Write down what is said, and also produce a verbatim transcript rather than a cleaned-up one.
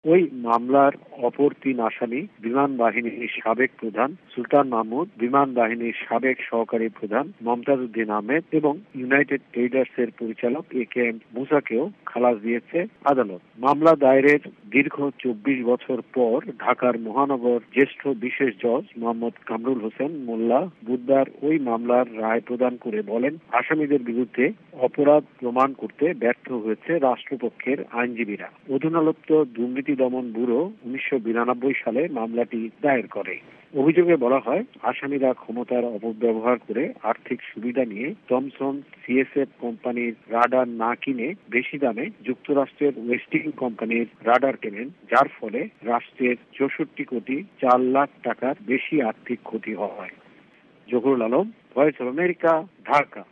ওই মামলার অপর তিন আসামি বিমান বাহিনীর সাবেক প্রধান সুলতান মাহমুদ, বিমান বাহিনীর সাবেক সহকারী প্রধান মমতাজ উদ্দিন আহমেদ এবং ইউনাইটেড ট্রেডার্স এর পরিচালক এ কে এম মুসাকেও খালাস দিয়েছে আদালত। মামলা দায়েরের দীর্ঘ চব্বিশ বছর পর ঢাকার মহানগর জ্যেষ্ঠ বিশেষ জজ মোহাম্মদ কামরুল হোসেন মোল্লা বুধবার ওই মামলার রায় প্রদান করে বলেন, আসামিদের বিরুদ্ধে অপরাধ প্রমাণ করতে ব্যর্থ হয়েছে রাষ্ট্রপক্ষের আইনজীবীরা। অধুনালপ্ত দুর্নীতি দমন ব্যুরো উনিশশো বিরানব্বই সালে মামলাটি দায়ের করে। অভিযোগে বলা হয়, আসামিরা ক্ষমতার অপব্যবহার করে আর্থিক সুবিধা নিয়ে থমসন সি এস এফ কোম্পানির রাডার না কিনে বেশি দামে যুক্তরাষ্ট্রের ওয়েস্টিং কোম্পানির রাডার কেনেন, যার ফলে রাষ্ট্রের চৌষট্টি কোটি চার লাখ টাকার বেশি আর্থিক ক্ষতি হয়। Zahurul Alam, voice of America, Dhaka.